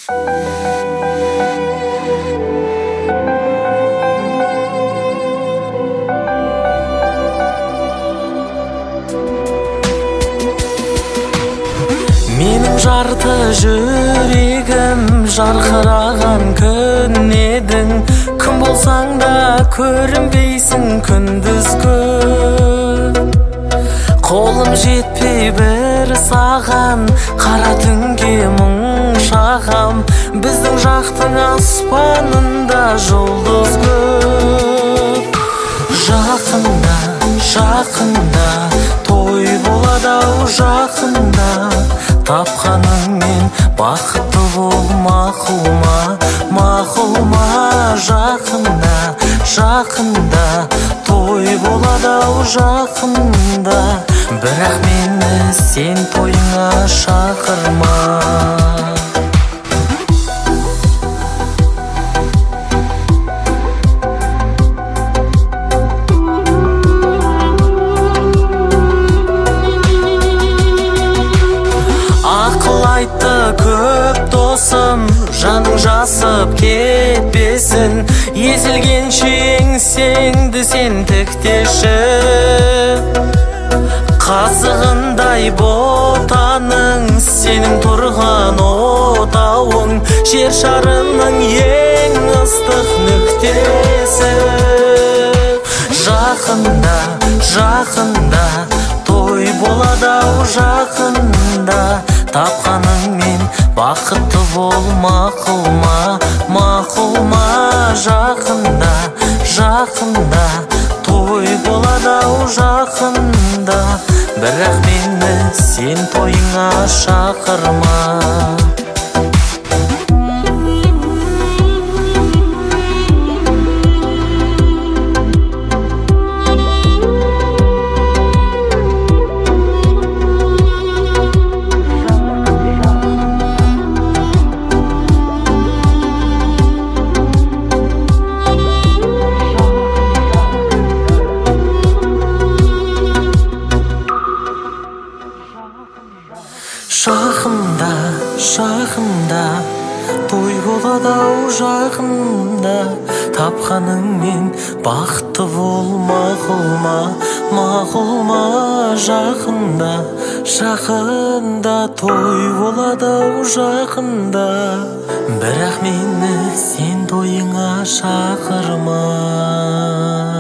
Менің жарты жүрегім жарқыраған күн едің. Кім болсаң да көрінбейсің күндізгі. Қолым жетпей бір саған, қара түнге мұң шағам. Біздің жақтың аспанында жұлдыз көп. Жақында, жақында той болады-ау жақында. Тапқаныңмен бақытты бол, мақұл-ма, мақұл-ма. Жақында, жақында той болады-ау жақында. Бірақ мені сен тойыңа шақырма. Көп досым, жаның жасып кетпесін. Езілгенше еңсеңді сен тіктеші. Қазығындай ботаның сенің тұрған отауың. Жер шарының ең ыстық нүктесі. Жақында, жақында той болады-ау жақында. Тапқаныңмен бақытты бол, мақұл-ма, мақұл-ма. Жақында, жақында той болады-ау жақында. Бірақ мені сен тойыңа шақырма. Жақында, жақында той болады-ау жақында. Тапқаныңмен бақытты бол, мақұл-ма, мақұл-ма. Жақында, жақында той болады-ау жақында. Бірақ мені сен тойыңа шақырма.